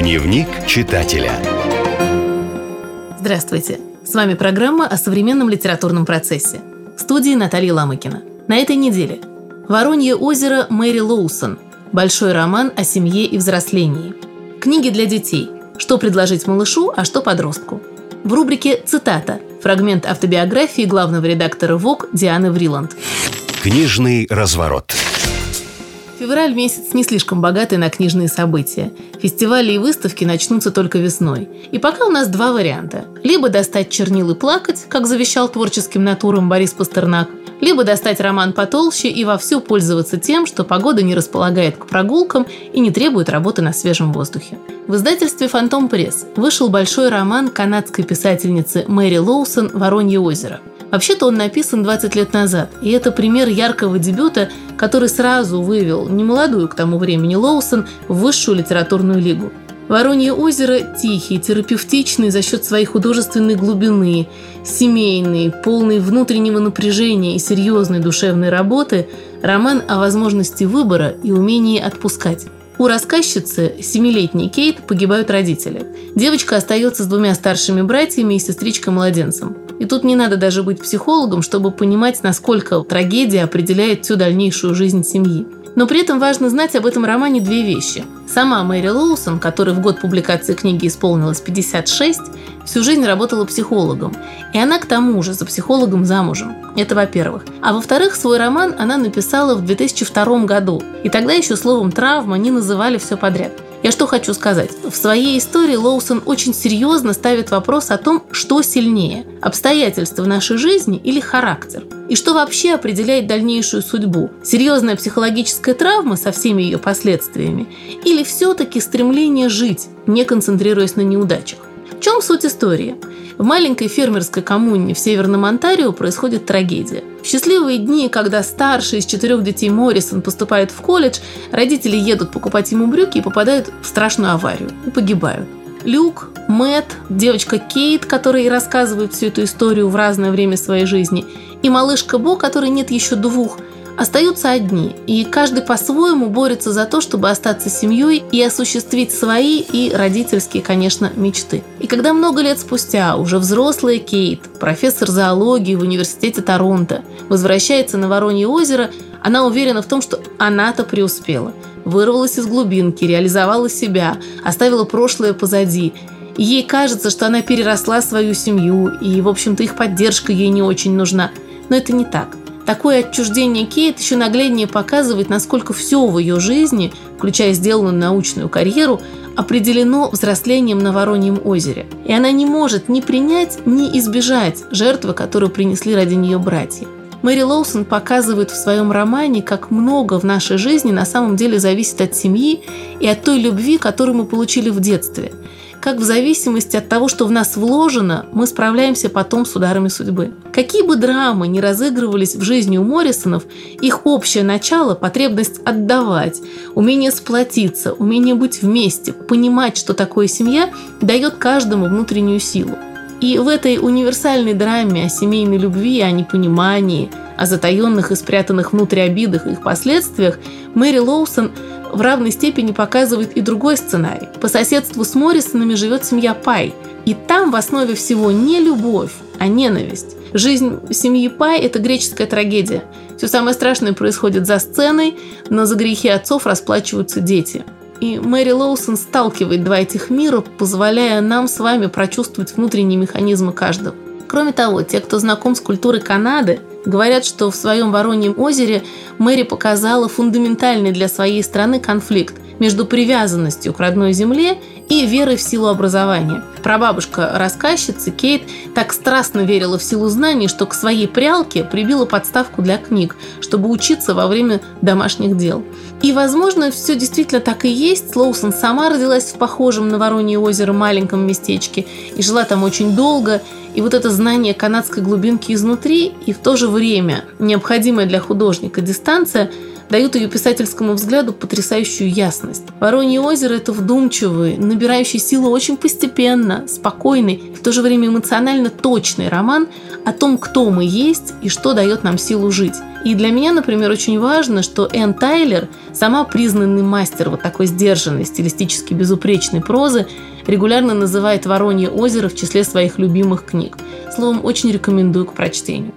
Дневник читателя. Здравствуйте! С вами программа о современном литературном процессе. В студии Наталья Ломакина. На этой неделе «Воронье озеро» Мэри Лоусон. Большой роман о семье и взрослении. Книги для детей. Что предложить малышу, а что подростку. В рубрике «Цитата» фрагмент автобиографии главного редактора Vogue Дианы Вриланд. Книжный разворот. Февраль месяц не слишком богатый на книжные события. Фестивали и выставки начнутся только весной. И пока у нас два варианта. Либо достать чернил и плакать, как завещал творческим натурам Борис Пастернак, либо достать роман потолще и вовсю пользоваться тем, что погода не располагает к прогулкам и не требует работы на свежем воздухе. В издательстве «Фантом Пресс» вышел большой роман канадской писательницы Мэри Лоусон «Воронье озеро». Вообще-то он написан 20 лет назад, и это пример яркого дебюта, который сразу вывел немолодую к тому времени Лоусон в высшую литературную лигу. «Воронье озеро» – тихий, терапевтичный за счет своей художественной глубины, семейный, полный внутреннего напряжения и серьезной душевной работы роман о возможности выбора и умении отпускать. У рассказчицы, 7-летней Кейт, погибают родители. Девочка остается с 2 старшими братьями и сестричкой-младенцем. И тут не надо даже быть психологом, чтобы понимать, насколько трагедия определяет всю дальнейшую жизнь семьи. Но при этом важно знать об этом романе 2 вещи. Сама Мэри Лоусон, которой в год публикации книги исполнилось 56, всю жизнь работала психологом. И она к тому же за психологом замужем. Это во-первых. А во-вторых, свой роман она написала в 2002 году. И тогда еще словом «травма» не называли все подряд. Я что хочу сказать? В своей истории Лоусон очень серьезно ставит вопрос о том, что сильнее – обстоятельства в нашей жизни или характер. И что вообще определяет дальнейшую судьбу? Серьезная психологическая травма со всеми ее последствиями? Или все-таки стремление жить, не концентрируясь на неудачах? В чем суть истории? В маленькой фермерской коммуне в Северном Онтарио происходит трагедия. В счастливые дни, когда старший из 4 детей Моррисон поступает в колледж, родители едут покупать ему брюки и попадают в страшную аварию и погибают. Люк, Мэтт, девочка Кейт, которая и рассказывает всю эту историю в разное время своей жизни, и малышка Бо, которой нет еще 2, остаются одни, и каждый по-своему борется за то, чтобы остаться семьей и осуществить свои и родительские, конечно, мечты. И когда много лет спустя уже взрослая Кейт, профессор зоологии в университете Торонто, возвращается на Воронье озеро, она уверена в том, что она-то преуспела. Вырвалась из глубинки, реализовала себя, оставила прошлое позади. И ей кажется, что она переросла свою семью, и, в общем-то, их поддержка ей не очень нужна. Но это не так. Такое отчуждение Кейт еще нагляднее показывает, насколько все в ее жизни, включая сделанную научную карьеру, определено взрослением на Вороньем озере. И она не может ни принять, ни избежать жертвы, которую принесли ради нее братья. Мэри Лоусон показывает в своем романе, как много в нашей жизни на самом деле зависит от семьи и от той любви, которую мы получили в детстве. Как в зависимости от того, что в нас вложено, мы справляемся потом с ударами судьбы. Какие бы драмы ни разыгрывались в жизни у Моррисонов, их общее начало – потребность отдавать, умение сплотиться, умение быть вместе, понимать, что такое семья, дает каждому внутреннюю силу. И в этой универсальной драме о семейной любви, о непонимании, о затаенных и спрятанных внутри обидах и их последствиях Мэри Лоусон в равной степени показывает и другой сценарий. По соседству с Моррисонами живет семья Пай. И там в основе всего не любовь, а ненависть. Жизнь семьи Пай – это греческая трагедия. Все самое страшное происходит за сценой, но за грехи отцов расплачиваются дети. И Мэри Лоусон сталкивает 2 этих мира, позволяя нам с вами прочувствовать внутренние механизмы каждого. Кроме того, те, кто знаком с культурой Канады, говорят, что в своем Вороньем озере Мэри показала фундаментальный для своей страны конфликт между привязанностью к родной земле и верой в силу образования. Прабабушка рассказчицы Кейт так страстно верила в силу знаний, что к своей прялке прибила подставку для книг, чтобы учиться во время домашних дел. И, возможно, все действительно так и есть. Лоусон сама родилась в похожем на Воронье озеро маленьком местечке и жила там очень долго. И вот это знание канадской глубинки изнутри и в то же время необходимая для художника дистанция дают ее писательскому взгляду потрясающую ясность. «Воронье озеро» — это вдумчивый, набирающий силу очень постепенно, спокойный и в то же время эмоционально точный роман о том, кто мы есть и что дает нам силу жить. И для меня, например, очень важно, что Энн Тайлер, сама признанный мастер вот такой сдержанной, стилистически безупречной прозы, регулярно называет «Воронье озеро» в числе своих любимых книг. Словом, очень рекомендую к прочтению.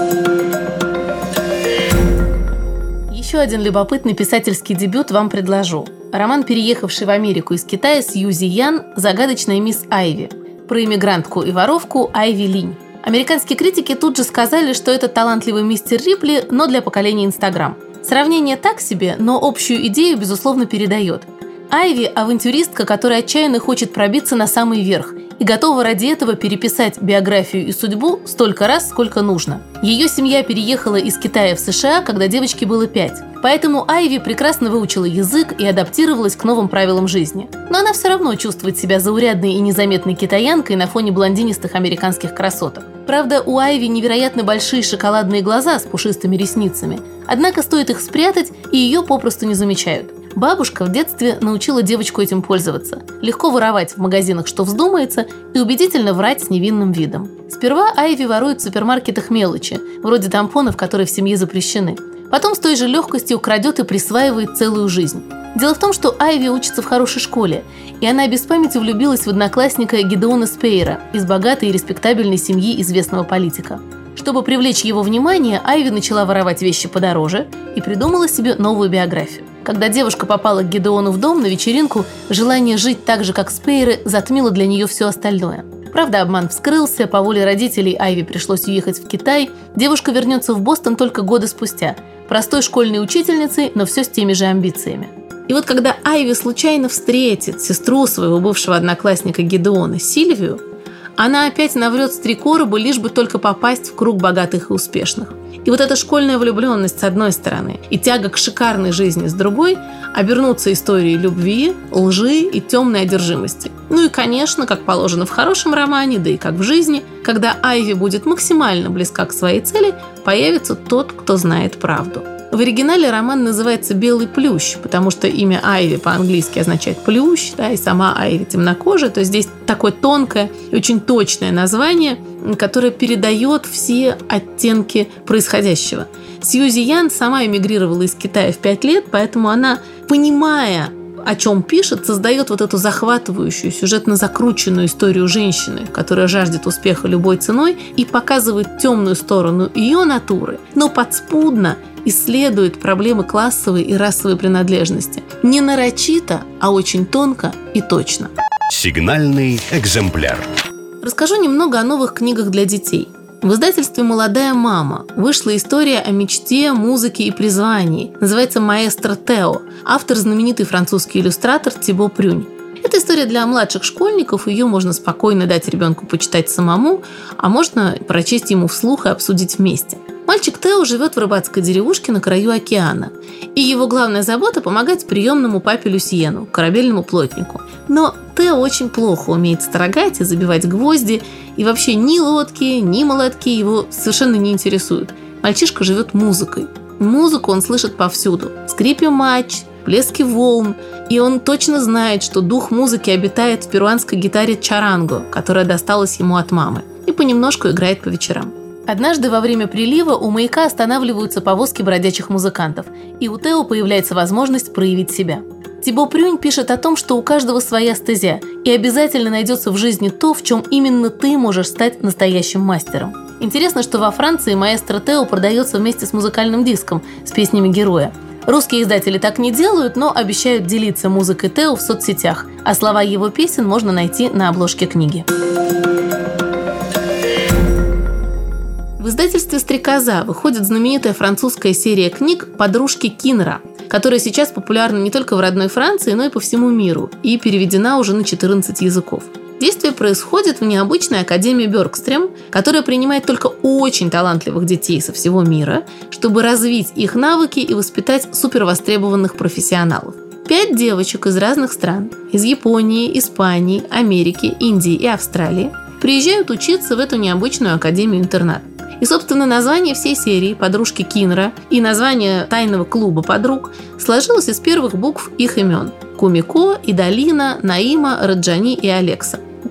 Еще один любопытный писательский дебют вам предложу. Роман, переехавший в Америку из Китая, Сьюзи Ян «Загадочная мисс Айви», про иммигрантку и воровку Айви Линь. Американские критики тут же сказали, что это талантливый мистер Рипли, но для поколения Инстаграм. Сравнение так себе, но общую идею, безусловно, передает. Айви – авантюристка, которая отчаянно хочет пробиться на самый верх и готова ради этого переписать биографию и судьбу столько раз, сколько нужно. Ее семья переехала из Китая в США, когда девочке было 5. Поэтому Айви прекрасно выучила язык и адаптировалась к новым правилам жизни. Но она все равно чувствует себя заурядной и незаметной китаянкой на фоне блондинистых американских красоток. Правда, у Айви невероятно большие шоколадные глаза с пушистыми ресницами. Однако стоит их спрятать, и ее попросту не замечают. Бабушка в детстве научила девочку этим пользоваться. Легко воровать в магазинах, что вздумается, и убедительно врать с невинным видом. Сперва Айви ворует в супермаркетах мелочи, вроде тампонов, которые в семье запрещены. Потом с той же легкостью крадет и присваивает целую жизнь. Дело в том, что Айви учится в хорошей школе, и она без памяти влюбилась в одноклассника Гидеона Спейера из богатой и респектабельной семьи известного политика. Чтобы привлечь его внимание, Айви начала воровать вещи подороже и придумала себе новую биографию. Когда девушка попала к Гидеону в дом на вечеринку, желание жить так же, как Спейеры, затмило для нее все остальное. Правда, обман вскрылся, по воле родителей Айви пришлось уехать в Китай. Девушка вернется в Бостон только годы спустя. Простой школьной учительницей, но все с теми же амбициями. И вот когда Айви случайно встретит сестру своего бывшего одноклассника Гидеона, Сильвию, она опять наврет с 3 короба, лишь бы только попасть в круг богатых и успешных. И вот эта школьная влюбленность с одной стороны и тяга к шикарной жизни с другой обернутся историей любви, лжи и темной одержимости. Ну и, конечно, как положено в хорошем романе, да и как в жизни, когда Айви будет максимально близка к своей цели, появится тот, кто знает правду. В оригинале роман называется «Белый плющ», потому что имя Айви по-английски означает «плющ», да, и сама Айви темнокожая, то есть здесь такое тонкое и очень точное название, которое передает все оттенки происходящего. Сьюзи Ян сама эмигрировала из Китая в 5 лет, поэтому она, понимая, о чем пишет, создает вот эту захватывающую, сюжетно закрученную историю женщины, которая жаждет успеха любой ценой, и показывает темную сторону ее натуры, но подспудно исследует проблемы классовой и расовой принадлежности. Не нарочито, а очень тонко и точно. Сигнальный экземпляр. Расскажу немного о новых книгах для детей. В издательстве «Молодая мама» вышла история о мечте, музыке и призвании. Называется «Маэстро Тео». Автор – знаменитый французский иллюстратор Тибо Прюнь. Это история для младших школьников, ее можно спокойно дать ребенку почитать самому, а можно прочесть ему вслух и обсудить вместе. Мальчик Тео живет в рыбацкой деревушке на краю океана, и его главная забота – помогать приемному папе Люсьену, корабельному плотнику. Но Тео очень плохо умеет строгать и забивать гвозди, и вообще ни лодки, ни молотки его совершенно не интересуют. Мальчишка живет музыкой. Музыку он слышит повсюду – скрипе матч, плески волн, и он точно знает, что дух музыки обитает в перуанской гитаре чаранго, которая досталась ему от мамы, и понемножку играет по вечерам. Однажды во время прилива у маяка останавливаются повозки бродячих музыкантов, и у Тео появляется возможность проявить себя. Тибо Прюнь пишет о том, что у каждого своя стезя, и обязательно найдется в жизни то, в чем именно ты можешь стать настоящим мастером. Интересно, что во Франции «Маэстро Тео» продается вместе с музыкальным диском с песнями героя. Русские издатели так не делают, но обещают делиться музыкой Тео в соцсетях, а слова его песен можно найти на обложке книги. В издательстве «Стрекоза» выходит знаменитая французская серия книг «Подружки Кинра», которая сейчас популярна не только в родной Франции, но и по всему миру и переведена уже на 14 языков. Действие происходит в необычной академии Бёргстрем, которая принимает только очень талантливых детей со всего мира, чтобы развить их навыки и воспитать супервостребованных профессионалов. 5 девочек из разных стран – из Японии, Испании, Америки, Индии и Австралии – приезжают учиться в эту необычную академию-интернат. И, собственно, название всей серии «Подружки Кинра» и название тайного клуба подруг сложилось из первых букв их имен – Кумико, Идалина, Наима, Раджани и Алекса. У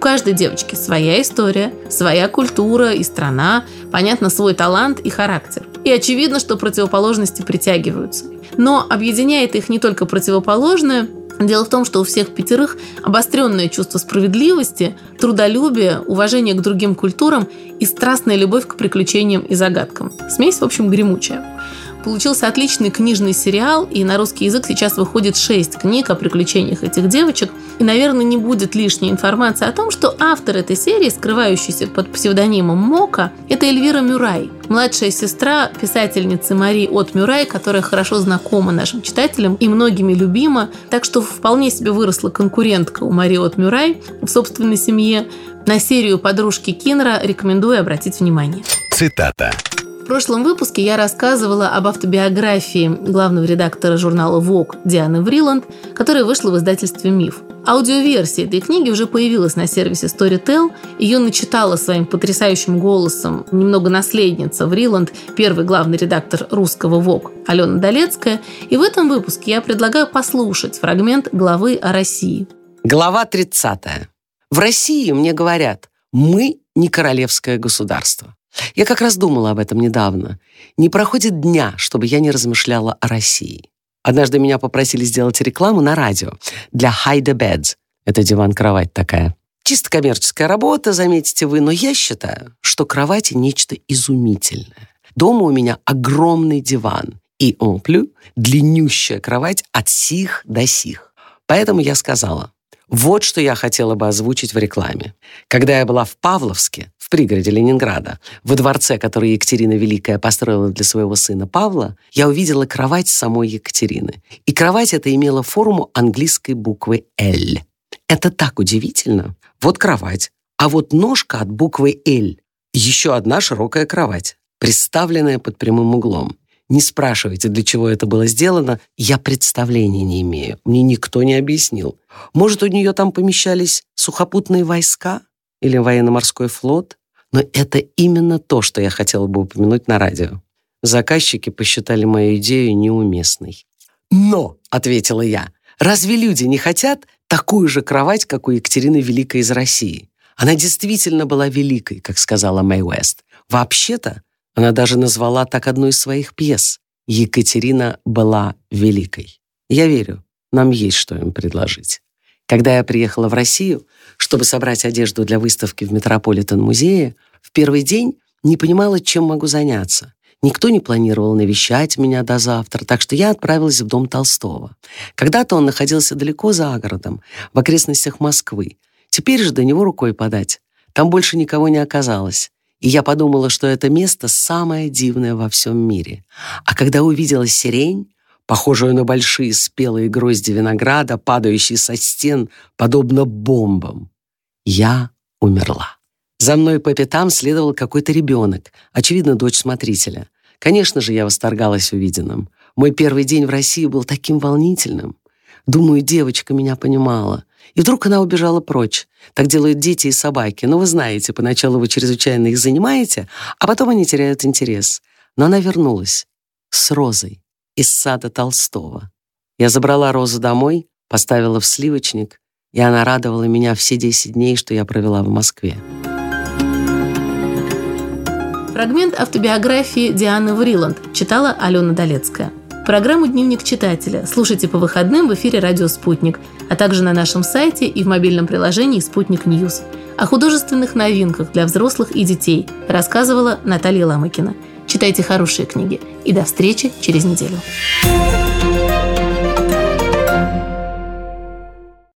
каждой девочки своя история, своя культура и страна, понятно, свой талант и характер. И очевидно, что противоположности притягиваются. Но объединяет их не только противоположное. Дело в том, что у всех 5 обостренное чувство справедливости, трудолюбие, уважение к другим культурам и страстная любовь к приключениям и загадкам. Смесь, в общем, гремучая. Получился отличный книжный сериал, и на русский язык сейчас выходит 6 книг о приключениях этих девочек. И, наверное, не будет лишней информации о том, что автор этой серии, скрывающийся под псевдонимом Мока, это Эльвира Мюррей, младшая сестра писательницы Мари От Мюррей, которая хорошо знакома нашим читателям и многими любима, так что вполне себе выросла конкурентка у Мари От Мюррей в собственной семье. На серию «Подружки Кинра» рекомендую обратить внимание. Цитата. В прошлом выпуске я рассказывала об автобиографии главного редактора журнала Vogue Дианы Вриланд, которая вышла в издательстве «Миф». Аудиоверсия этой книги уже появилась на сервисе Storytel. Ее начитала своим потрясающим голосом немного наследница Вриланд, первый главный редактор русского Vogue Алена Долецкая. И в этом выпуске я предлагаю послушать фрагмент главы о России. Глава 30. В России мне говорят: мы не королевское государство. Я как раз думала об этом недавно. Не проходит дня, чтобы я не размышляла о России. Однажды меня попросили сделать рекламу на радио для Hide a Bed. Это диван-кровать такая. Чисто коммерческая работа, заметите вы, но я считаю, что кровати нечто изумительное. Дома у меня огромный диван и, en plus, длиннющая кровать от сих до сих. Поэтому я сказала: вот что я хотела бы озвучить в рекламе. Когда я была в Павловске, в пригороде Ленинграда, во дворце, который Екатерина Великая построила для своего сына Павла, я увидела кровать самой Екатерины. И кровать эта имела форму английской буквы «Л». Это так удивительно. Вот кровать, а вот ножка от буквы «Л». Еще одна широкая кровать, приставленная под прямым углом. Не спрашивайте, для чего это было сделано, я представления не имею. Мне никто не объяснил. Может, у нее там помещались сухопутные войска или военно-морской флот? Но это именно то, что я хотела бы упомянуть на радио. Заказчики посчитали мою идею неуместной. «Но», — ответила я, — «разве люди не хотят такую же кровать, как у Екатерины Великой из России? Она действительно была великой, как сказала Мэй Уэст. Вообще-то, она даже назвала так одну из своих пьес. «Екатерина была великой». Я верю, нам есть что им предложить. Когда я приехала в Россию, чтобы собрать одежду для выставки в Метрополитен-музее, в первый день не понимала, чем могу заняться. Никто не планировал навещать меня до завтра, так что я отправилась в дом Толстого. Когда-то он находился далеко за городом, в окрестностях Москвы. Теперь же до него рукой подать. Там больше никого не оказалось. И я подумала, что это место самое дивное во всем мире. А когда увидела сирень, похожую на большие спелые грозди винограда, падающие со стен, подобно бомбам, я умерла. За мной по пятам следовал какой-то ребенок, очевидно, дочь смотрителя. Конечно же, я восторгалась увиденным. Мой первый день в России был таким волнительным. Думаю, девочка меня понимала. И вдруг она убежала прочь. Так делают дети и собаки. Но вы знаете, поначалу вы чрезвычайно их занимаете, а потом они теряют интерес. Но она вернулась с розой из сада Толстого. Я забрала розу домой, поставила в сливочник, и она радовала меня все 10 дней, что я провела в Москве. Фрагмент автобиографии Дианы Вриланд читала Алена Долецкая. Программу «Дневник читателя» слушайте по выходным в эфире «Радио Спутник», а также на нашем сайте и в мобильном приложении «Спутник Ньюс». О художественных новинках для взрослых и детей рассказывала Наталья Ломыкина. Читайте хорошие книги. И до встречи через неделю.